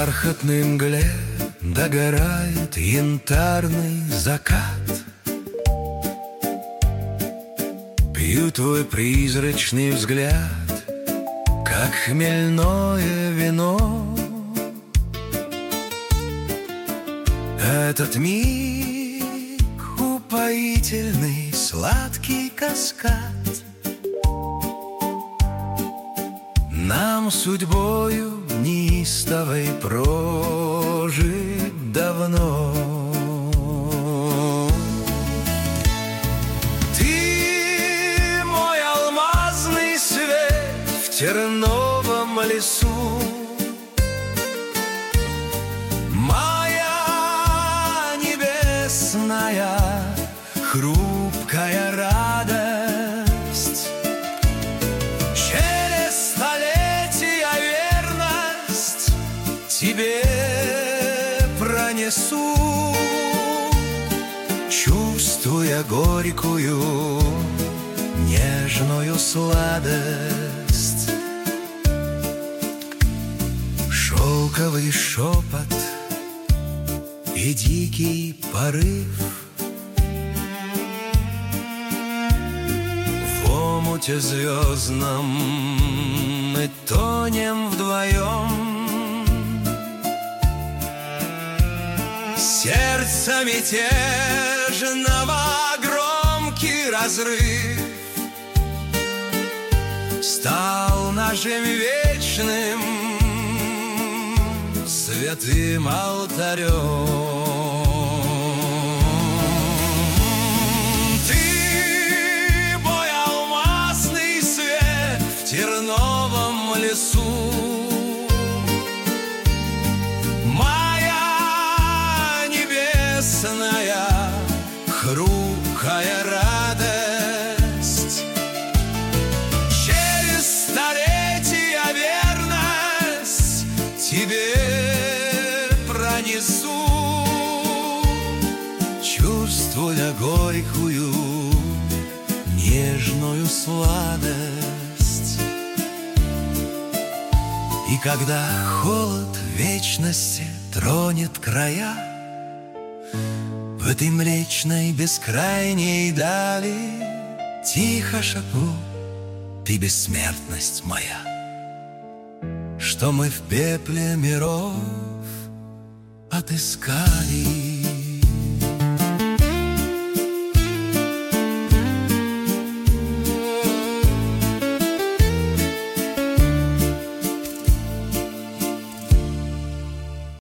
бархатной мгле догорает янтарный закат. Пью твой призрачный взгляд, как хмельное вино. Этот миг упоительный, сладкий каскад нам судьбою неистовой прожит давно. Ты мой алмазный свет в терновом лесу, моя небесная хрупкая радость. Тебе пронесу, чувствуя горькую, нежную сладость. Шелковый шепот и дикий порыв в омуте звездном мы тонем вдвоем. Сердца мятежного громкий разрыв стал нашим вечным святым алтарем. Ты мой алмазный свет в терновом лесу, хрупкая радость. Через столетия верность тебе пронесу, чувствуя горькую, нежную сладость. И когда холод вечности тронет края, в этой млечной бескрайней дали тихо шепну: ты бессмертность моя, что мы в пепле миров отыскали.